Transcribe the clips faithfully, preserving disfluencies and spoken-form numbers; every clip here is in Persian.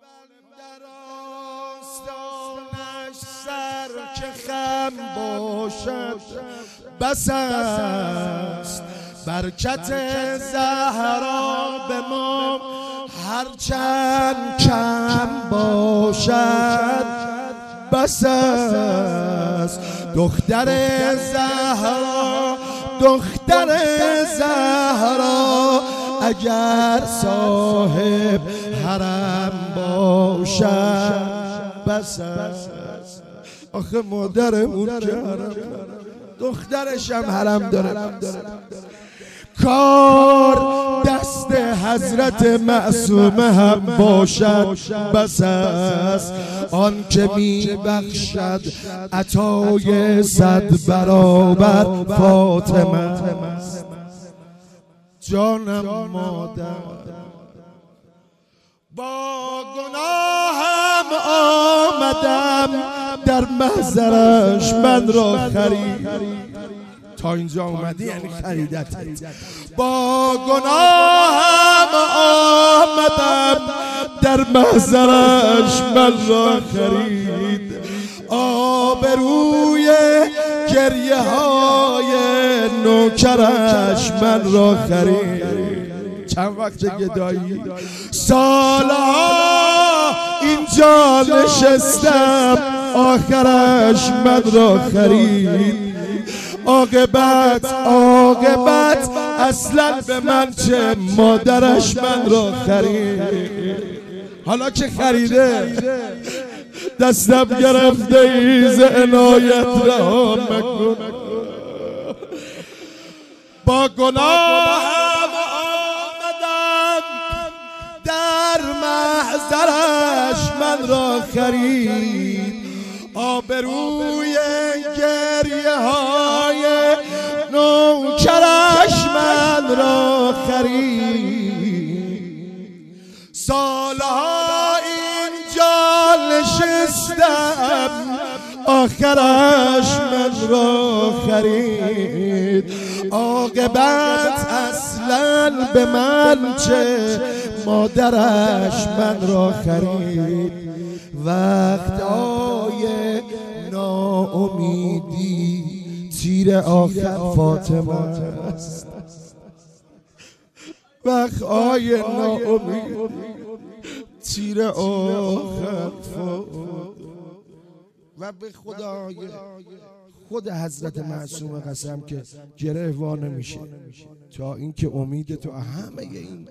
در آستانش سر که خم باشد بس است. برکت زهرا به ما هرچند کم باشد بس است. دختر زهرا دختر زهرا اگر صاحب حرم باشد بس است. آخه مادرمون که حرم دخترش هم حرم داره. کار دست حضرت معصومه هم باشد بس است. آن که می بخشد عطای صد برابر فاطمه. جانم مادر با گناهم آمدم در محضرش من را خرید. تا اینجا اومدی یعنی خریدت. با گناهم آمدم در محضرش من را خرید. آبروی گریه های نوکرش من را خرید. چند وقت گدایی سالها اینجا نشستم آخرش من را خرید. عاقبت عاقبت اصلا به من چه مادرش من را خرید. حالا که خریده دستم گرفته ایز عنایت رها مکن. با گناهم آمدم در محضرش من را خرید. آبروی گریه های نوکرش من را خرید. سالها اینجا نشستم آخرش من را خرید. عاقبت اصلا به من چه مادرش من را خرید. وقت های ناامیدی تیر آخر فاطمه است. وقت های ناامیدی تیر آخر فاطمه. و به خدای خود حضرت معصومه قسم که گره وا نمیشه تا اینکه امید تو همه این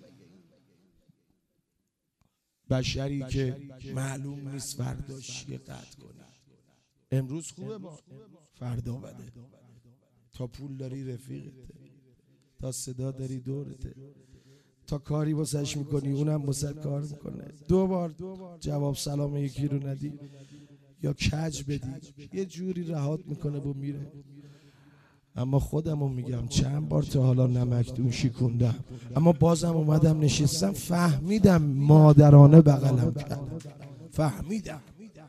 بشری که معلوم نیست فردا چیه قطع کنه. امروز خوبه با فردا بده. تا پول داری رفیقته، تا صدا داری دورته، تا کاری واسش میکنی اونم واسه کار میکنه. دو بار جواب سلام یکی رو ندی یا کج بدی یه جوری رهات میکنه و میره. اما خودمو میگم چند بار تا حالا نمکدون شکوندم اما بازم اومدم نشستم فهمیدم مادرانه بغلم کردم. فهمیدم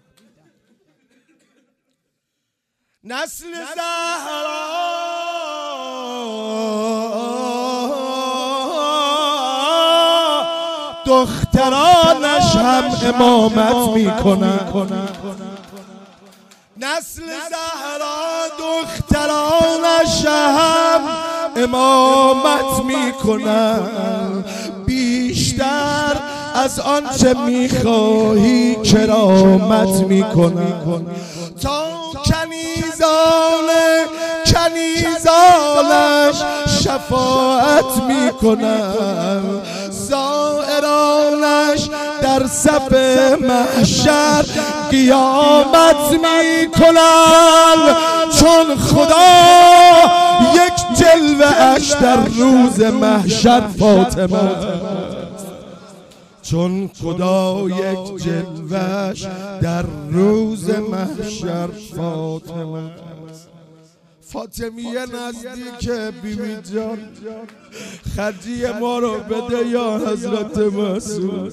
نسل زهرا دخترانش هم امامت میکنن. نسل زهرا دخترانش هم امامت میکنن. بیشتر از آنچه میخواهی کرامت میکنن. تا کنیزان کنیزانش شفاعت میکنن. زائرانش در صف محشر قیامت میکنن. چون خدا یک جلوه اش در روز محشر فاطمه. چون خدا یک جلوه‌اش در روز محشر فاطمه. فاطمیه نزدیک بیبی جان خرجی ما رو بده یا حضرت معصوم.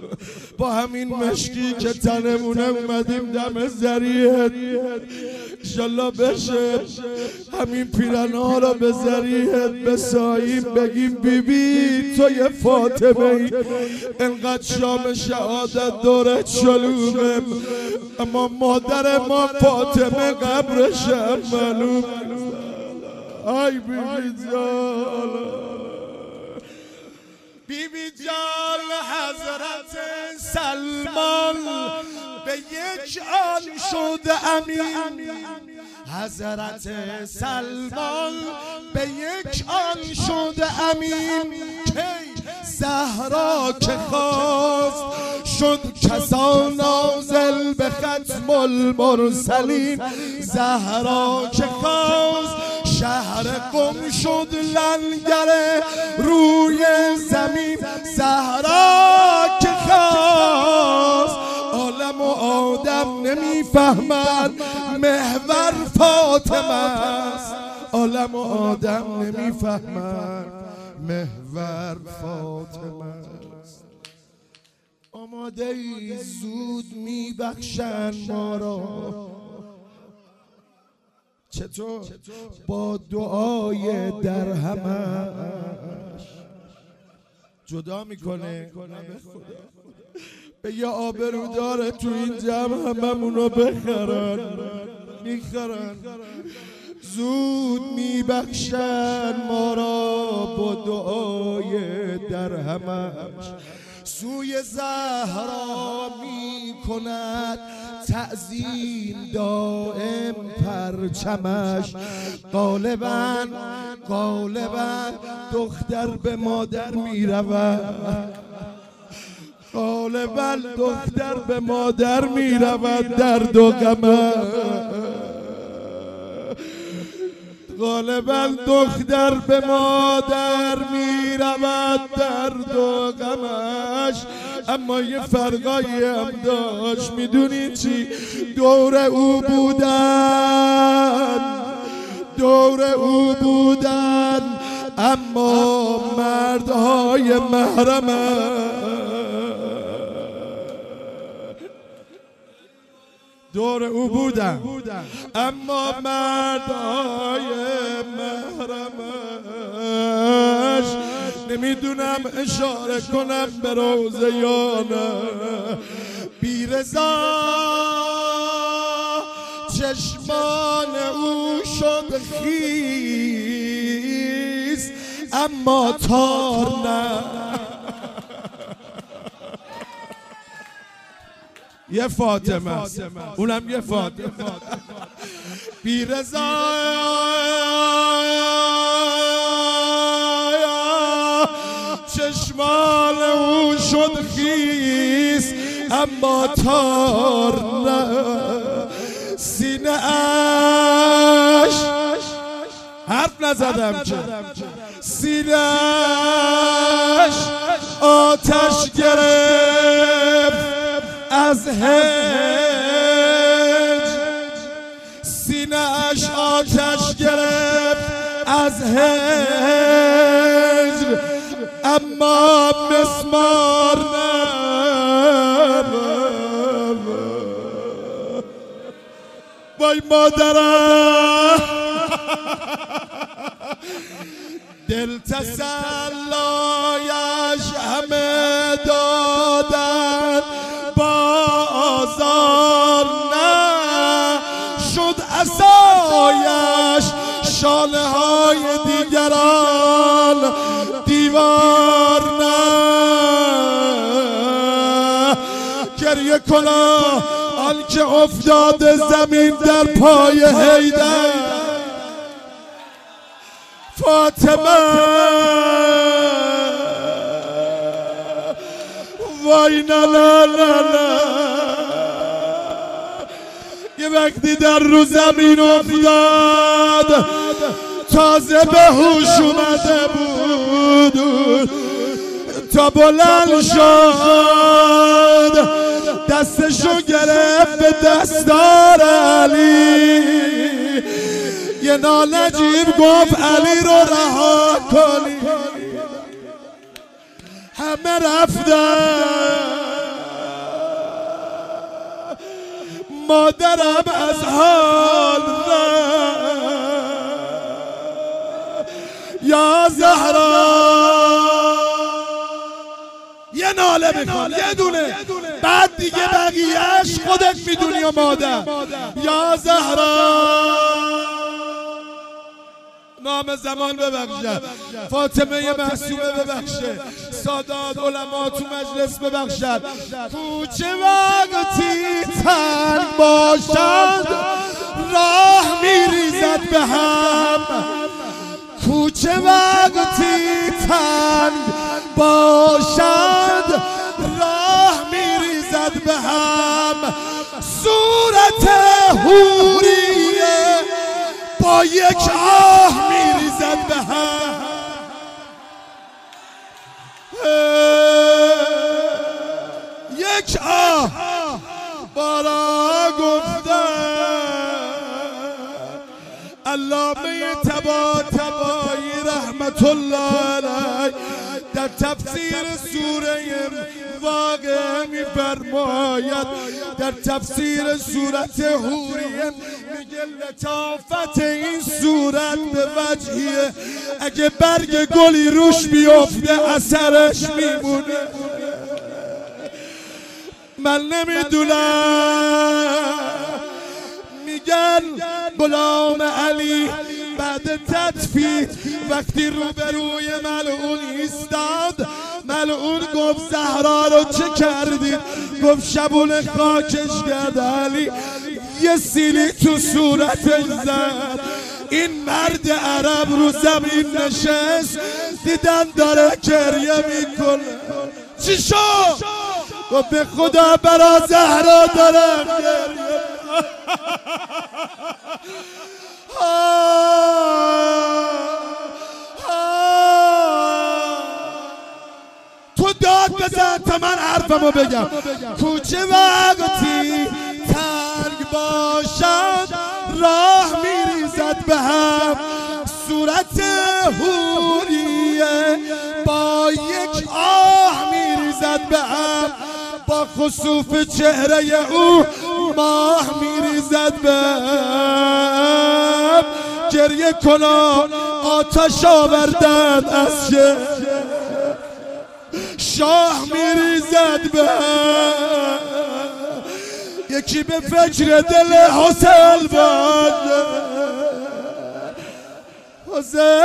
با همین مشکی که تنمونه اومدیم دم ذریعت انشالله بشه همین پیرنها رو به ذریعت بساییم بگیم بی بی تو یه فاطمه ای، انقدر شام شهادت دورت شلوغه اما مادر ما فاطمه قبرش هم معلوم. ای بی بی جان، بی بی جان حضرت سلمان به یک آن شد امین، حضرت سلمان به یک آن شد امین، کی زهرا که خواست شد کسا نازل به ختم المرسلین، زهرا که خواست شهر قم شد لنگر روی زمین، زهرا که خواست عالم و آدم نمیفهمن محور فاطمه است، عالم و آدم نمیفهمن محور فاطمه است. آماده ای زود میبخشن ما را، چطور؟ با دعای در همش جدا میکنه به یه آبرو داره تو این جمع هممونو بخرن، میخرن زود میبخشن ما را با دعای در همش، سوی زهرا میکند تعظیم دائم پرچمش، غالبا غالبا دختر به مادر میرود، غالبا دختر به مادر میرود درد و غمش، غالبا دختر به مادر میرود درد و غمش، اما یه فرقایی هم داشت، میدونی چی؟ دور او بودن، دور او بودن اما مردهای محرمش، دور او بودن اما مردای محرمش، نمیدونم اشاره کنم به روزه یا نه. بی رضا چشمان او شد خیس اما تار نه، یه فاطمه اونم یه فاطمه. بی رضا چشمان او شد خیس اما تار نه، سینه اش حرف نزدم که سینه اش آتش گرفت از هجر، سینه اش آتش گرفت از هجر اما مسمار نه. وای مادرم دل تسلایش همه دادن بازار نه، شد عصایش شانه های دیگران دیوار نه، گریه کنا آن که افتاده زمین در پای حیدر فاطمه، وای نه نه نه نه، یه وقتی در رو زمین افتاد تازه به هوش اومده بود، تا بلند شد دستشو گرفت به دستار علی، یه نالجیب گفت علی رو رها کنی، همه رفتن مادرم از حال یا زهرا. یه ناله بکن یه دونه، بعد دیگه بقیهش خودت میدونی یا مادر. یا زهرا نام زمان ببخشه، فاطمه معصومه ببخشه، سادات علما تو مجلس ببخشد. کوچه وقتی تنگ باشد راه میریزد به هم، کوچه وقتی تنگ باشد راه میریزد به هم. صورت حوریه با یک آه میریزد به هم. یک آه بارا گفتن علامه طباطبایی رحمت الله علیه در تفسیر سوره واقعه می‌فرماید، در تفسیر سورت حوریه میگه لطافت این سورت به وجهیه اگه برگ گلی روش بیفته اثرش میمونه. من نمیدونم، میگن غلام علی بعد تدفین وقتی روبروی ملعون ایستاد، ملعون گفت زهرا رو چه کردید؟ گفت شبونه خاکش کرد. علی یه سیلی تو صورتش زد. این مرد عرب رو زمین نشست، دیدن داره گریه میکنه. چی شد؟ گفت به خدا برا زهرا دارم گریه. تو داد بزن تا من حرفمو بگم. کوچه وقتی تنگ باشد راه میریزد به هم، صورت حوریه با یک آه میریزد به هم. با خسوف چهره او ماه میریزد به هم. گریه کنا آتش آوردن از چهره شاه میریزد به هم. یکی به فکر دل حسین باشه، حسین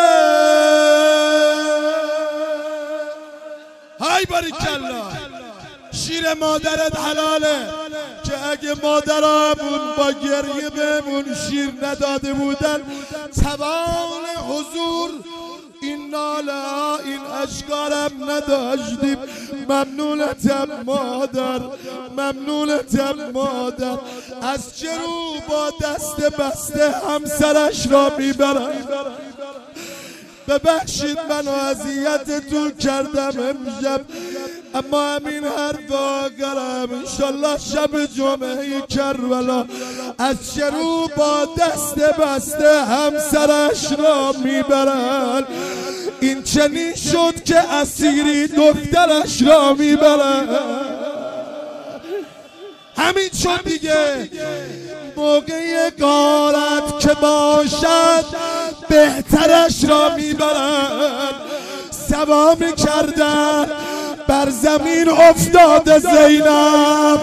های باریکلا. شیر مادرت حلاله که اگه مادرامون با گریه بهمون شیر نداده بودن توان حضور این ناله این اشکارم نداشتیم. ممنونتم مادر، ممنونتم مادر. از چه رو با دست بسته همسرش را میبرم؟ ببخشید منو اذیتتون کردم امشب، اما همین حرف آخرم انشالله شب جمعه کربلا از چه رو با دست بسته همسرش را میبرن. این چنین شد که اسیری دخترش را میبرن. همین شد دیگه. موقع غارت که باشد بهترش را میبرن. سوا میکردن بر زمین افتاده زینب،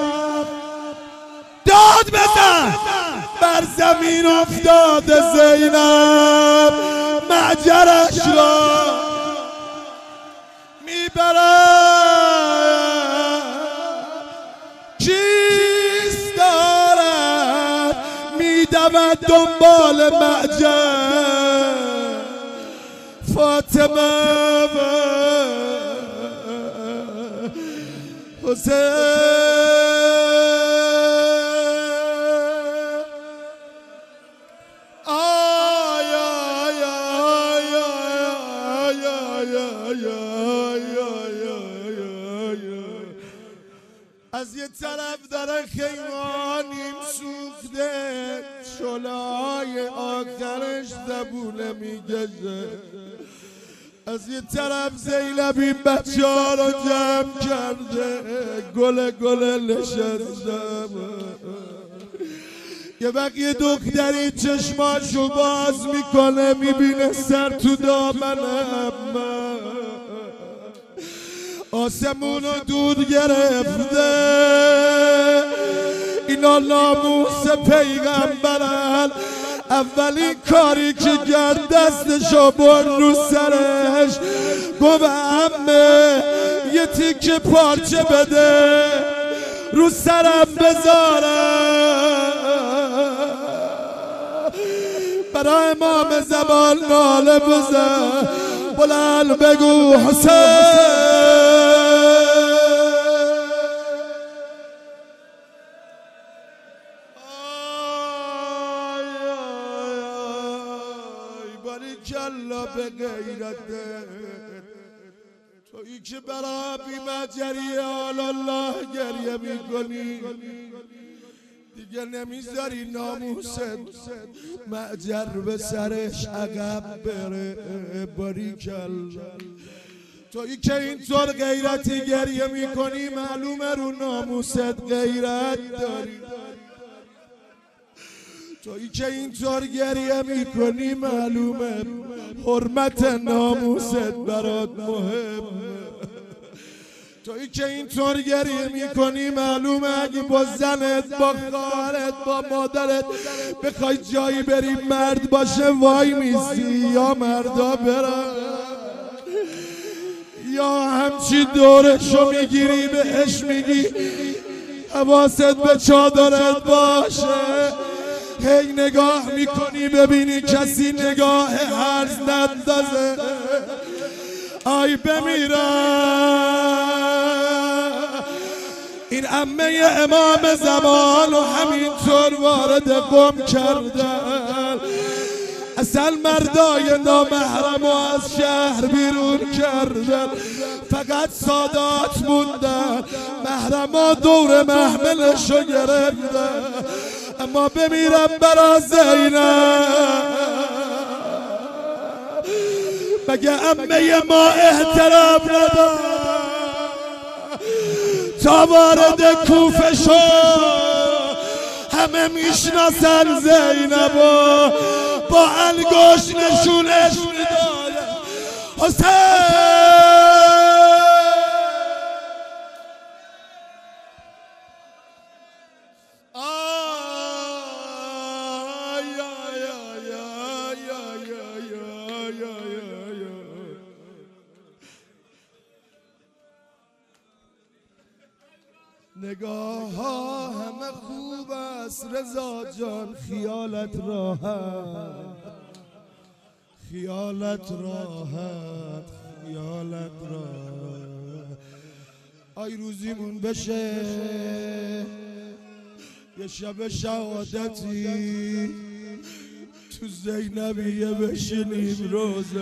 داد بزن بر زمین افتاده زینب. معجرش را میبرن. کیست دارد میدود دنبال معجر؟ فاطمه و حسین. از یه طرف داره خیمانیم سوخته، شلای آخرش زبونه میگشه. از یه طرف زینب این بچه ها رو جمع کرده، گل گل نشسته. یه وقت یه دختری چشماشو باز میکنه میبینه سر تو دامنم، آسمونو دود گرفته، اینا ناموس پیغمبرن. اولین کاری که کرد دستشو برد رو سرش، گفت عمه یه تیکه پارچه بده رو سرم بذارم برای امام زمان ناله بزن، بلند بگو حسین. باریکلا به غیرته، تویی که برای بی‌مجری آل الله گریه میکنی، دیگه نمیذاری ناموست معجر به سرش عقب بره. باریکلا تویی که اینطور غیرتی گریه میکنی، معلومه رو ناموست غیرت داری. تویی که اینطور گریه میکنی، معلومه حرمت ناموست برات مهمه. تویی که اینطور گریه میکنی، معلومه اگه با زنت، با خواهرت، با مادرت بخوای جایی بری مرد باشه وای میسی، یا مردا برن یا همچی دورشو میگیری بهش میگی حواست به چادرت باشه. هی نگاه میکنی ببینی کسی نگاه هرز ندازه، آی بمیرم. این عمه امام زمان و همینطور وارد قم کردن، اصل مردای نامحرم و از شهر بیرون کردن، فقط سادات موندن، محرما دور محملشو گرفتن. اما بمیرم برا زینب، مگه عمه ما احترام نداد تا وارد کوفه شد؟ همه میشناسن زینبو، با انگشت نشونش میداد حسین. نگاه ها همه خوب است رضا جان، خیالت راحت، خیالت راحت، خیالت راحت. آی روزیمون بشه یه شب شهادتی تو زینبیه بشینیم روزه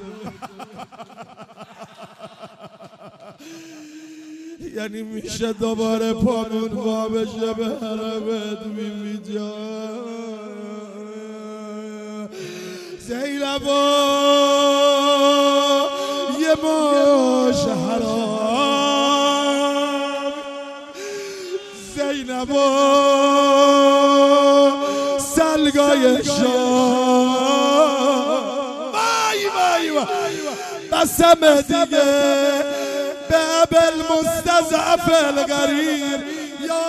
یعنی میشه دوباره پامون وا بشه به حرمت بیبی جان. زینبا یه ماش حرام، زینبا سلگای شام، وای وای وای قسم دیگه به ابل مستضعف الغریب یا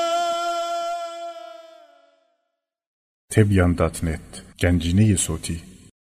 حسین. تبیان دات نت گنجینه صوتی